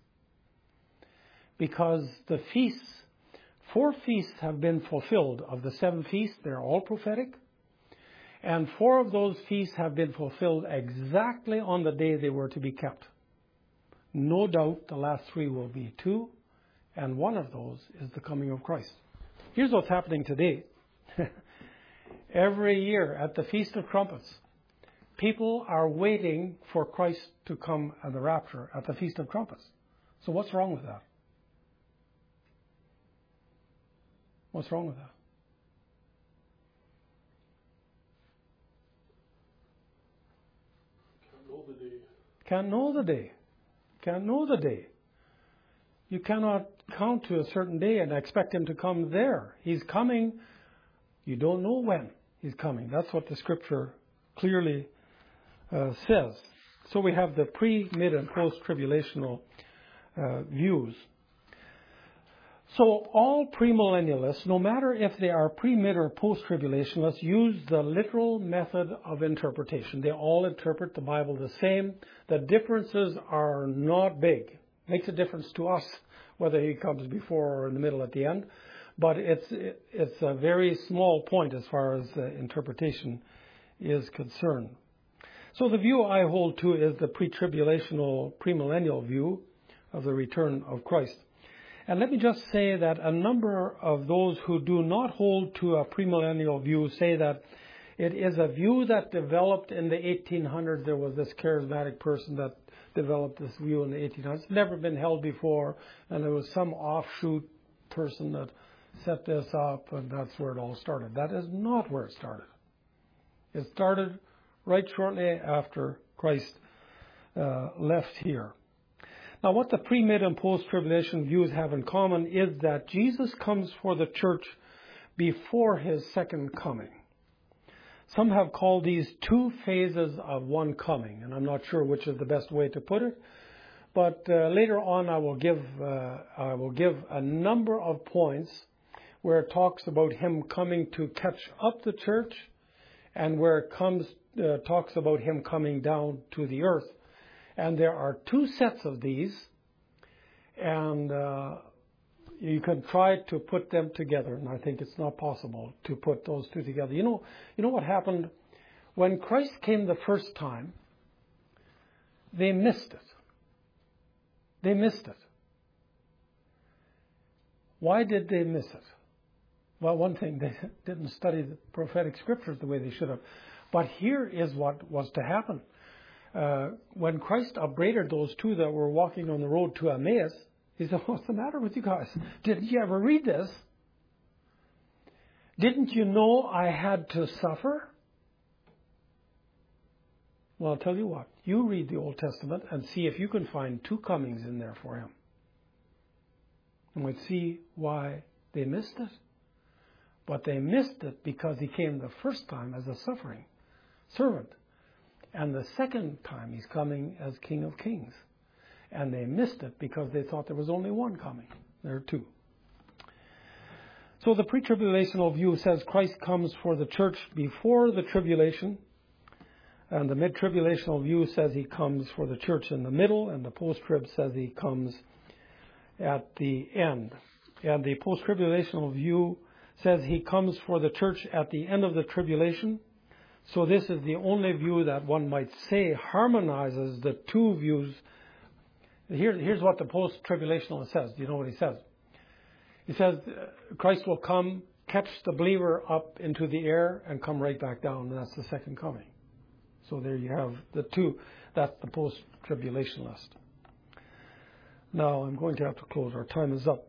S1: Because the feasts, 4 feasts have been fulfilled. Of the 7 feasts, they're all prophetic. And 4 of those feasts have been fulfilled exactly on the day they were to be kept. No doubt the last 3 will be too, and one of those is the coming of Christ. Here's what's happening today. Every year at the Feast of Trumpets, people are waiting for Christ to come at the rapture at the Feast of Trumpets. So what's wrong with that? What's wrong with that? Can't know the day. Can't know the day. You cannot count to a certain day and expect him to come there. He's coming. You don't know when he's coming. That's what the scripture clearly says. So we have the pre, mid, and post-tribulational views. So all premillennialists, no matter if they are pre, mid, or post-tribulationists, use the literal method of interpretation. They all interpret the Bible the same. The differences are not big. Makes a difference to us whether he comes before or in the middle at the end. But it's a very small point as far as interpretation is concerned. So the view I hold to is the pre-tribulational, premillennial view of the return of Christ. And let me just say that a number of those who do not hold to a premillennial view say that it is a view that developed in the 1800s. There was this charismatic person that developed this view in the 1800s. It's never been held before, and there was some offshoot person that set this up, and that's where it all started. That is not where it started. It started right shortly after Christ left here. Now, what the pre, mid, and post-tribulation views have in common is that Jesus comes for the church before his second coming. Some have called these 2 phases of one coming, and I'm not sure which is the best way to put it. But later on, I will give a number of points where it talks about him coming to catch up the church, and where it talks about him coming down to the earth. And there are 2 sets of these, and you can try to put them together, and I think it's not possible to put those 2 together. You know what happened? When Christ came the first time, they missed it. They missed it. Why did they miss it? Well, one thing, they didn't study the prophetic scriptures the way they should have. But here is what was to happen. When Christ upbraided those 2 that were walking on the road to Emmaus, he said, "What's the matter with you guys? Didn't you ever read this?" Didn't you know I had to suffer? Well, I'll tell you what. You read the Old Testament and see if you can find 2 comings in there for him. And we'd see why they missed it. But they missed it because he came the first time as a suffering servant. And the second time he's coming as King of Kings. And they missed it because they thought there was only one coming. There are 2. So the pre-tribulational view says Christ comes for the church before the tribulation. And the mid-tribulational view says he comes for the church in the middle. And the post-trib says he comes at the end. And the post-tribulational view says he comes for the church at the end of the tribulation. So this is the only view that one might say harmonizes the 2 views. Here's what the post-tribulationalist says. Do you know what he says? He says Christ will come, catch the believer up into the air, and come right back down. And that's the second coming. So there you have the 2. That's the post-tribulationalist. Now I'm going to have to close. Our time is up.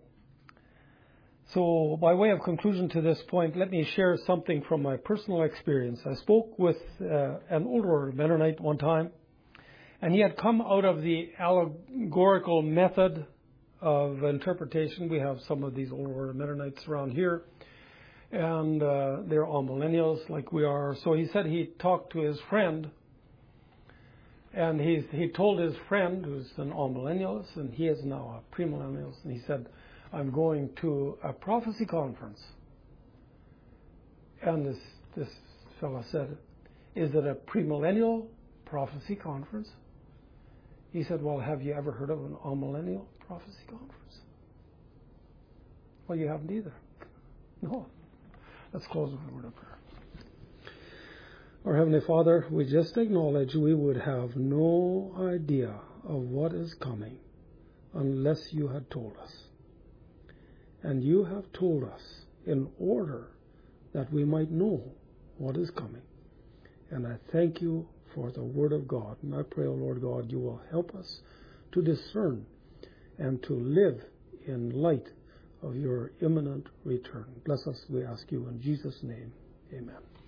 S1: So by way of conclusion to this point, let me share something from my personal experience. I spoke with an older Mennonite one time, and he had come out of the allegorical method of interpretation. We have some of these older Mennonites around here, and they're all millennials like we are. So he said he talked to his friend, and he told his friend, who's an all-millennialist, and he is now a premillennialist, and he said, I'm going to a prophecy conference. And this fellow said, is it a premillennial prophecy conference? He said, well, have you ever heard of an all-millennial prophecy conference? Well, you haven't either. No. Let's close with a word of prayer. Our Heavenly Father, we just acknowledge we would have no idea of what is coming unless you had told us. And you have told us in order that we might know what is coming. And I thank you for the Word of God. And I pray, O Lord God, you will help us to discern and to live in light of your imminent return. Bless us, we ask you in Jesus' name. Amen.